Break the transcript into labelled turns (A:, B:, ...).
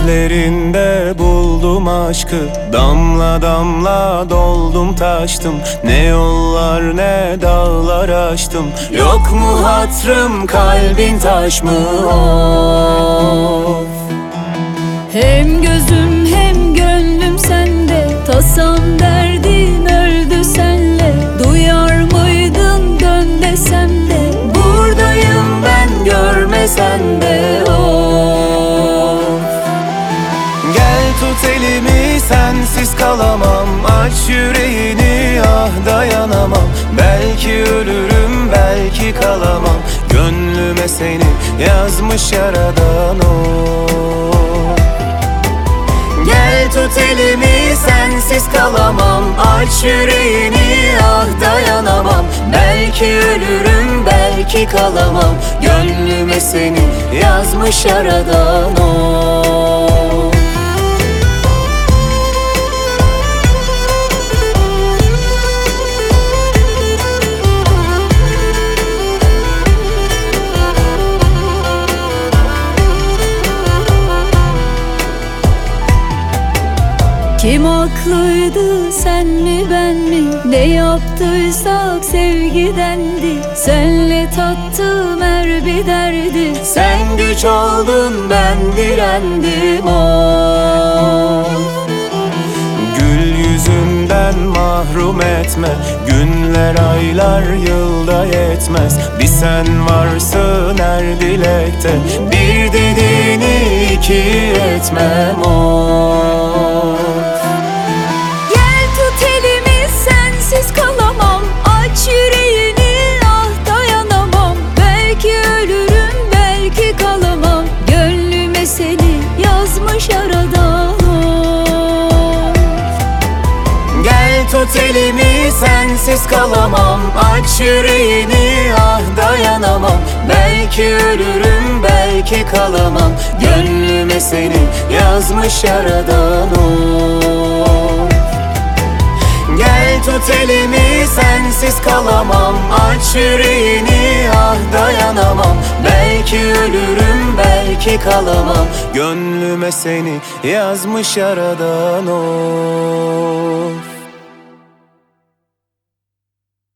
A: Gözlerinde buldum aşkı, damla damla doldum taştım. Ne yollar ne dağlar aştım. Yok mu hatrım, kalbin taş mı? Of.
B: Hem gözüm hem gönlüm sende, tasam derdim öldü senle. Duyar mıydın dön desem de,
A: Buradayım ben görmesen de. Of. Gel tut elimi, sensiz kalamam. Aç yüreğini, ah dayanamam. Belki ölürüm, belki kalamam. Gönlüme seni yazmış yaradan o. Gel tut elimi, sensiz kalamam. Aç yüreğini, ah dayanamam. Belki ölürüm, belki kalamam. Gönlüme seni yazmış yaradan o.
B: kim haklıydı, sen mi ben mi? Ne yaptıysak sevgidendi. Senle tattım her bir derdi.
A: Sen güç oldun, ben direndim o. Gül yüzünden mahrum etme. Günler aylar yılda yetmez. Bir sen varsın her dilekte. Bir dediğini iki etmem o.
B: Sensiz kalamam, aç yüreğini, ah dayanamam. Belki ölürüm, belki kalamam. Gönlüme seni yazmış yaradan o.
A: Gel tut elimi, sensiz kalamam. Aç yüreğini, ah dayanamam. Belki ölürüm, belki kalamam. Gönlüme seni yazmış yaradan o. Gel tut elimi, sensiz kalamam. Aç yüreğini, ah dayanamam. Belki ölürüm, belki kalamam. Gönlüme seni yazmış yaradan of.